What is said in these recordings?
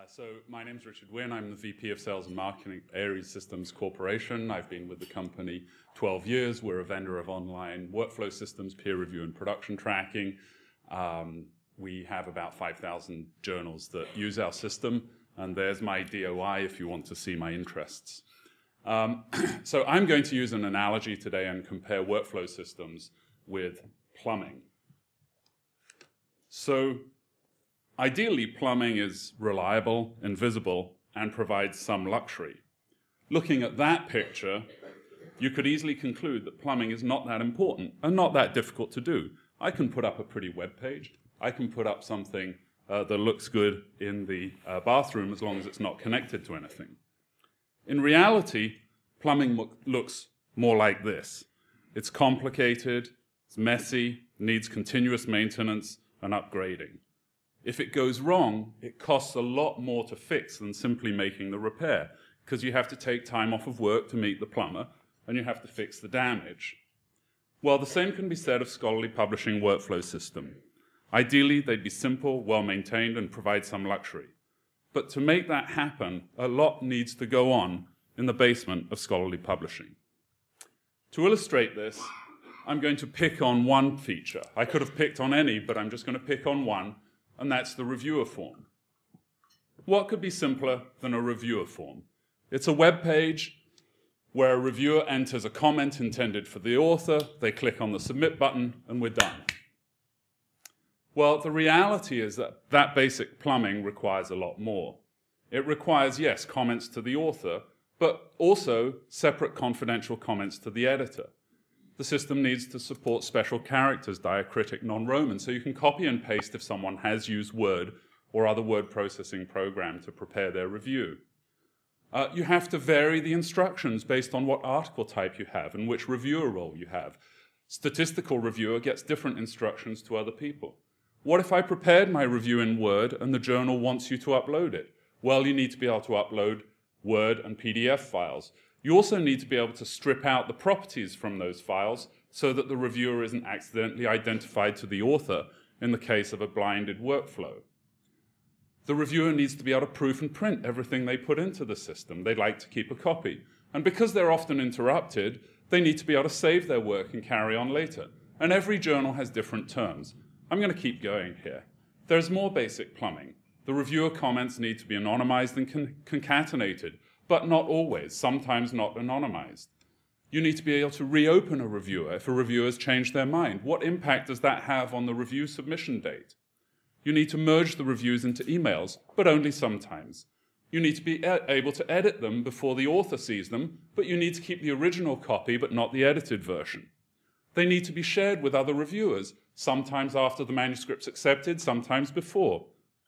So my name's Richard Wynn. I'm the VP of Sales and Marketing at Ares Systems Corporation. I've been with the company 12 years. We're a vendor of online workflow systems, peer review, and production tracking. We have about 5,000 journals that use our system, and there's my DOI if you want to see my interests. So I'm going to use an analogy today and compare workflow systems with plumbing. So ideally, plumbing is reliable, invisible, and provides some luxury. Looking at that picture, you could easily conclude that plumbing is not that important and not that difficult to do. I can put up a pretty web page. I can put up something that looks good in the bathroom as long as it's not connected to anything. In reality, plumbing looks more like this. It's complicated, it's messy, needs continuous maintenance and upgrading. If it goes wrong, it costs a lot more to fix than simply making the repair, because you have to take time off of work to meet the plumber, and you have to fix the damage. Well, the same can be said of scholarly publishing workflow system. Ideally, they'd be simple, well-maintained, and provide some luxury. But to make that happen, a lot needs to go on in the basement of scholarly publishing. To illustrate this, I'm going to pick on one feature. I could have picked on any, but I'm just going to pick on one, and that's the reviewer form. What could be simpler than a reviewer form? It's a web page where a reviewer enters a comment intended for the author, they click on the submit button, and we're done. Well, the reality is that that basic plumbing requires a lot more. It requires, yes, comments to the author, but also separate confidential comments to the editor. The system needs to support special characters, diacritic, non-Roman, so you can copy and paste if someone has used Word or other word processing program to prepare their review. You have to vary the instructions based on what article type you have and which reviewer role you have. Statistical reviewer gets different instructions to other people. What if I prepared my review in Word and the journal wants you to upload it? Well, you need to be able to upload Word and PDF files. You also need to be able to strip out the properties from those files so that the reviewer isn't accidentally identified to the author in the case of a blinded workflow. The reviewer needs to be able to proof and print everything they put into the system. They'd like to keep a copy. And because they're often interrupted, they need to be able to save their work and carry on later. And every journal has different terms. I'm going to keep going here. There's more basic plumbing. The reviewer comments need to be anonymized and concatenated, but not always, sometimes not anonymized. You need to be able to reopen a reviewer if a reviewer has changed their mind. What impact does that have on the review submission date? You need to merge the reviews into emails, but only sometimes. You need to be able to edit them before the author sees them, but you need to keep the original copy, but not the edited version. They need to be shared with other reviewers, sometimes after the manuscript's accepted, sometimes before.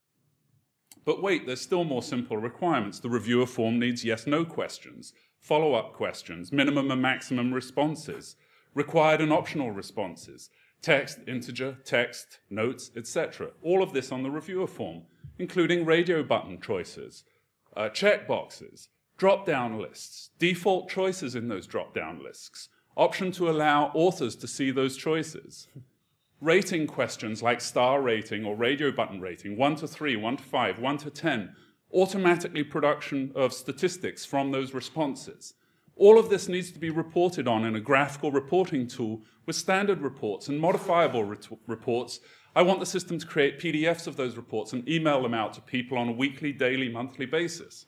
But wait, there's still more simple requirements. The reviewer form needs yes-no questions, follow-up questions, minimum and maximum responses, required and optional responses, text, integer, text, notes, etc. All of this on the reviewer form, including radio button choices, checkboxes, drop-down lists, default choices in those drop-down lists, option to allow authors to see those choices. Rating questions like star rating or radio button rating, 1 to 3, 1 to 5, 1 to 10, automatically production of statistics from those responses. All of this needs to be reported on in a graphical reporting tool with standard reports and modifiable reports. I want the system to create PDFs of those reports and email them out to people on a weekly, daily, monthly basis.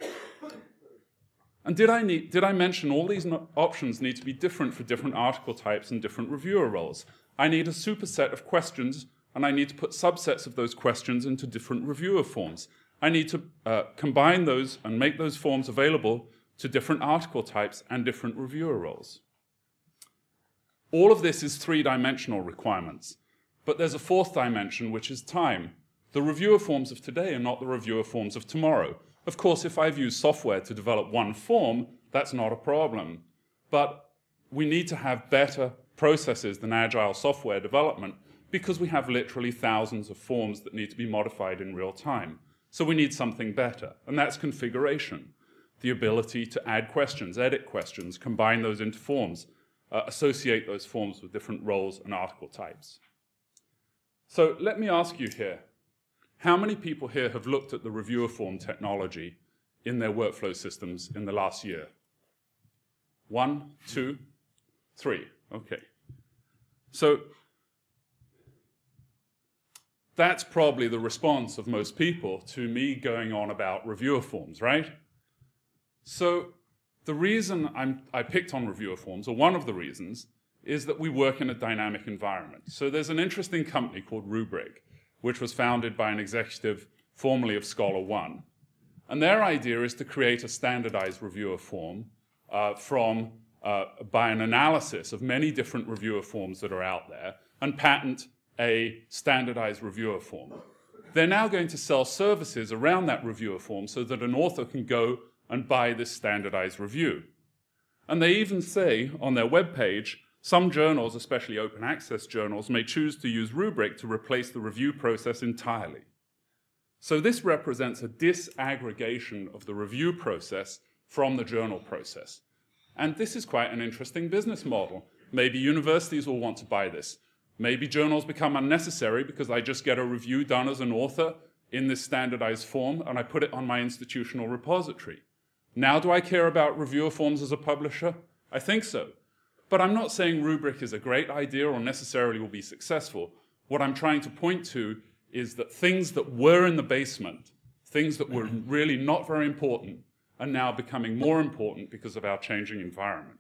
And did I mention all these options need to be different for different article types and different reviewer roles? I need a superset of questions, and I need to put subsets of those questions into different reviewer forms. I need to combine those and make those forms available to different article types and different reviewer roles. All of this is three-dimensional requirements, but there's a fourth dimension, which is time. The reviewer forms of today are not the reviewer forms of tomorrow. Of course, if I've used software to develop one form, that's not a problem. But we need to have better processes than agile software development because we have literally thousands of forms that need to be modified in real time. So we need something better, and that's configuration. The ability to add questions, edit questions, combine those into forms, associate those forms with different roles and article types. So let me ask you here, How many people here have looked at the reviewer form technology in their workflow systems in the last year? 1, 2, 3. Okay. So that's probably the response of most people to me going on about reviewer forms, right? So the reason I picked on reviewer forms, or one of the reasons, is that we work in a dynamic environment. So there's an interesting company called Rubrik, which was founded by an executive formerly of ScholarOne. And their idea is to create a standardized reviewer form by an analysis of many different reviewer forms that are out there and patent a standardized reviewer form. They're now going to sell services around that reviewer form so that an author can go and buy this standardized review. And they even say on their webpage, some journals, especially open access journals, may choose to use Rubrik to replace the review process entirely. So this represents a disaggregation of the review process from the journal process. And this is quite an interesting business model. Maybe universities will want to buy this. Maybe journals become unnecessary because I just get a review done as an author in this standardized form and I put it on my institutional repository. Now do I care about reviewer forms as a publisher? I think so. But I'm not saying Rubrik is a great idea or necessarily will be successful. What I'm trying to point to is that things that were in the basement, things that were really not very important, are now becoming more important because of our changing environment.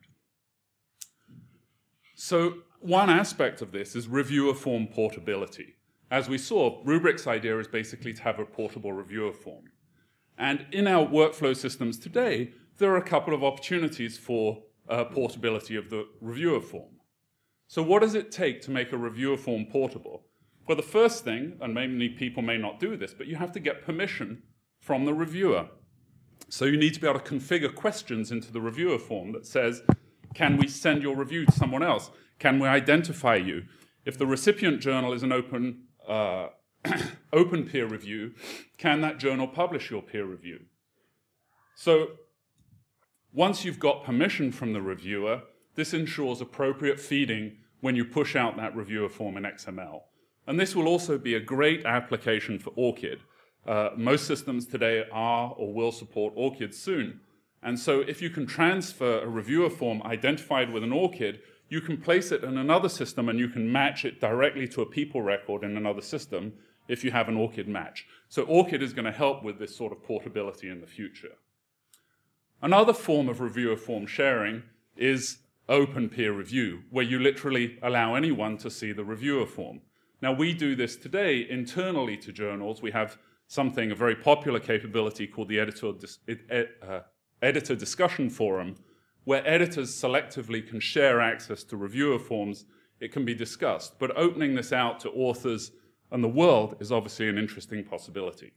So one aspect of this is reviewer form portability. As we saw, Rubrik's idea is basically to have a portable reviewer form. And in our workflow systems today, there are a couple of opportunities for portability of the reviewer form. So what does it take to make a reviewer form portable? Well, the first thing, and many people may not do this, but you have to get permission from the reviewer. So you need to be able to configure questions into the reviewer form that says, can we send your review to someone else? Can we identify you? If the recipient journal is an open peer review, can that journal publish your peer review? So once you've got permission from the reviewer, this ensures appropriate feeding when you push out that reviewer form in XML. And this will also be a great application for ORCID. Most systems today are or will support ORCID soon. And so if you can transfer a reviewer form identified with an ORCID, you can place it in another system and you can match it directly to a people record in another system if you have an ORCID match. So ORCID is going to help with this sort of portability in the future. Another form of reviewer form sharing is open peer review, where you literally allow anyone to see the reviewer form. Now, we do this today internally to journals. We have a very popular capability called the Editor Discussion Forum, where editors selectively can share access to reviewer forms. It can be discussed. But opening this out to authors and the world is obviously an interesting possibility.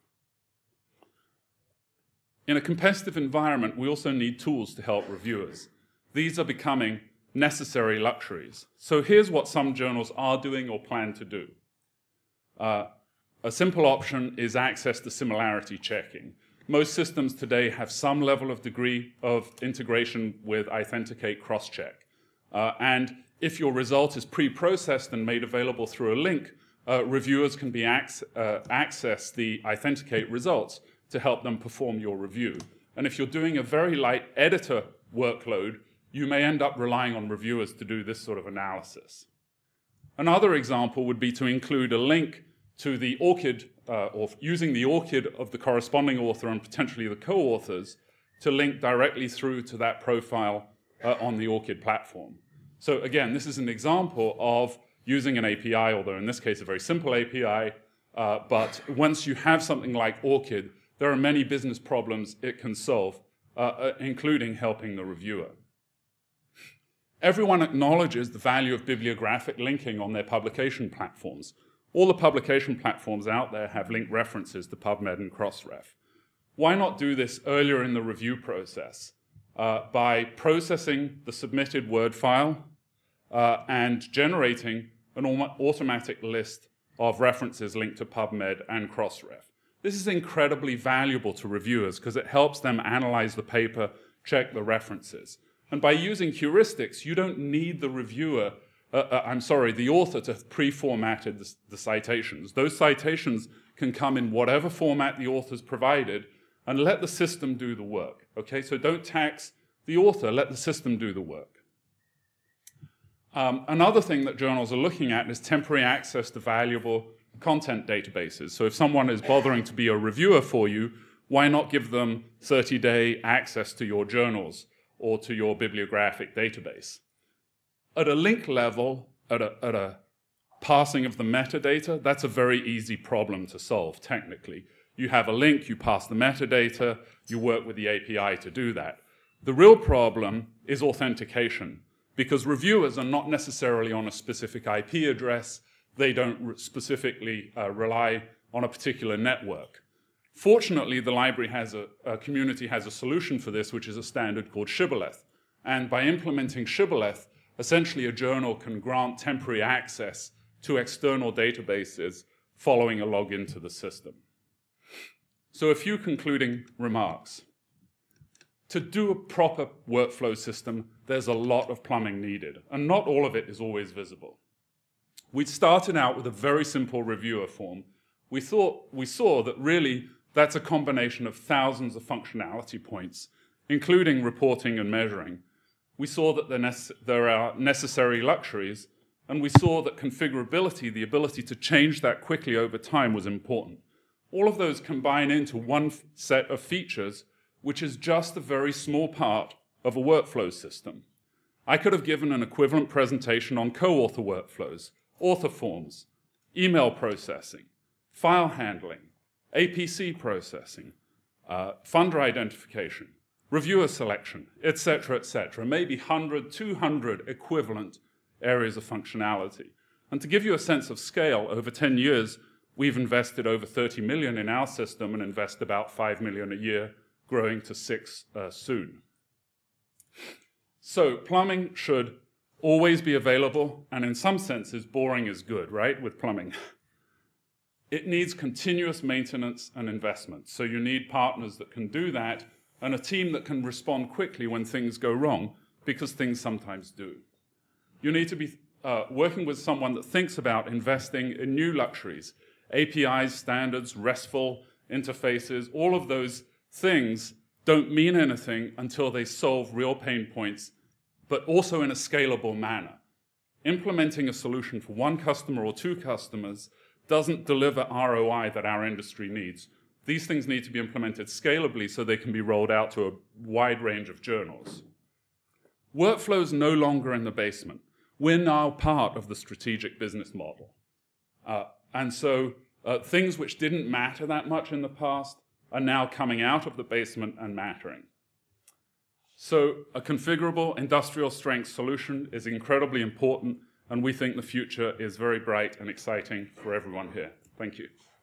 In a competitive environment, we also need tools to help reviewers. These are becoming necessary luxuries. So here's what some journals are doing or plan to do. A simple option is access to similarity checking. Most systems today have some level of degree of integration with Authenticate Crosscheck. And if your result is pre-processed and made available through a link, reviewers can access the Authenticate results to help them perform your review. And if you're doing a very light editor workload, you may end up relying on reviewers to do this sort of analysis. Another example would be to include a link to the ORCID, or using the ORCID of the corresponding author and potentially the co-authors to link directly through to that profile on the ORCID platform. So again, this is an example of using an API, although in this case a very simple API, but once you have something like ORCID, there are many business problems it can solve, including helping the reviewer. Everyone acknowledges the value of bibliographic linking on their publication platforms. All the publication platforms out there have linked references to PubMed and Crossref. Why not do this earlier in the review process by processing the submitted Word file and generating an automatic list of references linked to PubMed and Crossref? This is incredibly valuable to reviewers because it helps them analyze the paper, check the references. And by using heuristics, you don't need the the author to have pre-formatted the citations. Those citations can come in whatever format the author's provided and let the system do the work. Okay, so don't tax the author, let the system do the work. Another thing that journals are looking at is temporary access to valuable content databases. So if someone is bothering to be a reviewer for you, why not give them 30-day access to your journals or to your bibliographic database? At a link level, at a passing of the metadata, that's a very easy problem to solve technically. You have a link, you pass the metadata, you work with the API to do that. The real problem is authentication, because reviewers are not necessarily on a specific IP address. They don't specifically rely on a particular network. Fortunately, the library community has a solution for this, which is a standard called Shibboleth. And by implementing Shibboleth, essentially a journal can grant temporary access to external databases following a login to the system. So a few concluding remarks. To do a proper workflow system, there's a lot of plumbing needed, and not all of it is always visible. We started out with a very simple reviewer form. We saw that really that's a combination of thousands of functionality points, including reporting and measuring. We saw that there are necessary luxuries, and we saw that configurability, the ability to change that quickly over time, was important. All of those combine into one set of features, which is just a very small part of a workflow system. I could have given an equivalent presentation on co-author workflows, author forms, email processing, file handling, APC processing, funder identification, reviewer selection, etc., maybe 100, 200 equivalent areas of functionality. And to give you a sense of scale, over 10 years, we've invested over 30 million in our system and invest about 5 million a year, growing to 6 soon. So plumbing should always be available, and in some senses, boring is good, right, with plumbing. It needs continuous maintenance and investment. So you need partners that can do that and a team that can respond quickly when things go wrong, because things sometimes do. You need to be working with someone that thinks about investing in new luxuries, APIs, standards, RESTful interfaces. All of those things don't mean anything until they solve real pain points, but also in a scalable manner. Implementing a solution for one customer or two customers doesn't deliver ROI that our industry needs. These things need to be implemented scalably so they can be rolled out to a wide range of journals. Workflow's no longer in the basement. We're now part of the strategic business model. And so things which didn't matter that much in the past are now coming out of the basement and mattering. So a configurable industrial strength solution is incredibly important, and we think the future is very bright and exciting for everyone here. Thank you.